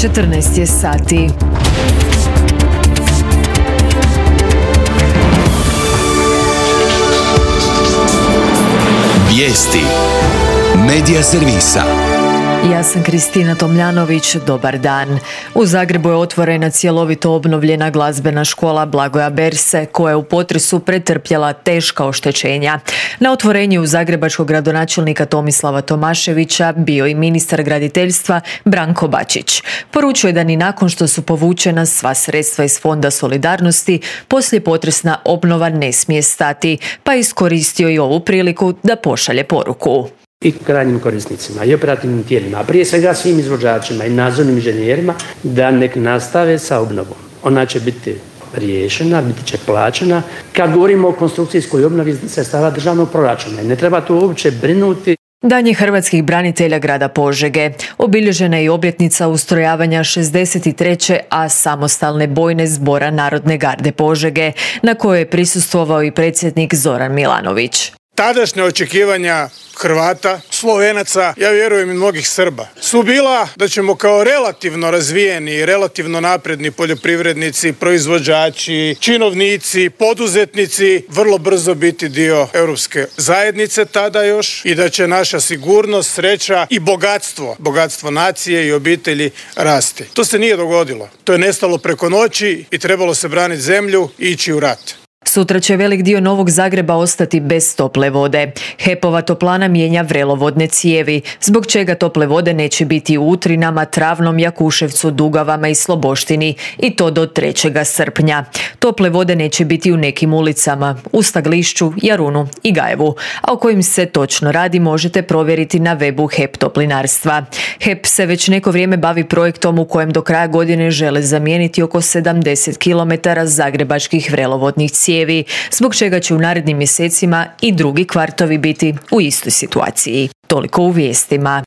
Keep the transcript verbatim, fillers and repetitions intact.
četrnaest je sati. Vijesti Medija servisa. Ja sam Kristina Tomljanović, dobar dan. U Zagrebu je otvorena cjelovito obnovljena glazbena škola Blagoja Berse, koja je u potresu pretrpjela teška oštećenja. Na otvorenju u zagrebačkog gradonačelnika Tomislava Tomaševića bio i ministar graditeljstva Branko Bačić. Poručuje da ni nakon što su povučena sva sredstva iz Fonda solidarnosti, poslije potresna obnova ne smije stati, pa je iskoristio i ovu priliku da pošalje poruku. I krajnjim korisnicima i operativnim tijelima, a prije svega svim izvođačima i nadzornim inženjerima, da nek nastave sa obnovom. Ona će biti riješena, biti će plaćena. Kad govorimo o konstrukcijskoj obnovi sredstava državnog proračuna, ne treba tu uopće brinuti. Dan je hrvatskih branitelja grada Požege. Obilježena je i obljetnica ustrojavanja šezdeset treće A samostalne bojne zbora Narodne garde Požege, na kojoj je prisustvovao i predsjednik Zoran Milanović. Tadašnja očekivanja Hrvata, Slovenaca, ja vjerujem i mnogih Srba, su bila da ćemo kao relativno razvijeni i relativno napredni poljoprivrednici, proizvođači, činovnici, poduzetnici vrlo brzo biti dio Europske zajednice tada još i da će naša sigurnost, sreća i bogatstvo, bogatstvo nacije i obitelji rasti. To se nije dogodilo. To je nestalo preko noći i trebalo se braniti zemlju i ići u rat. Sutra će velik dio Novog Zagreba ostati bez tople vode. H E P-ova toplana mijenja vrelovodne cijevi, zbog čega tople vode neće biti u Utrinama, Travnom, Jakuševcu, Dugavama i Sloboštini, i to do trećeg srpnja. Tople vode neće biti u nekim ulicama, u Staglišću, Jarunu i Gajevu, a o kojim se točno radi možete provjeriti na webu H E P Toplinarstva. H E P se već neko vrijeme bavi projektom u kojem do kraja godine žele zamijeniti oko sedamdeset kilometara zagrebačkih vrelovodnih cijevi, zbog čega će u narednim mjesecima i drugi kvartovi biti u istoj situaciji. Toliko u vijestima.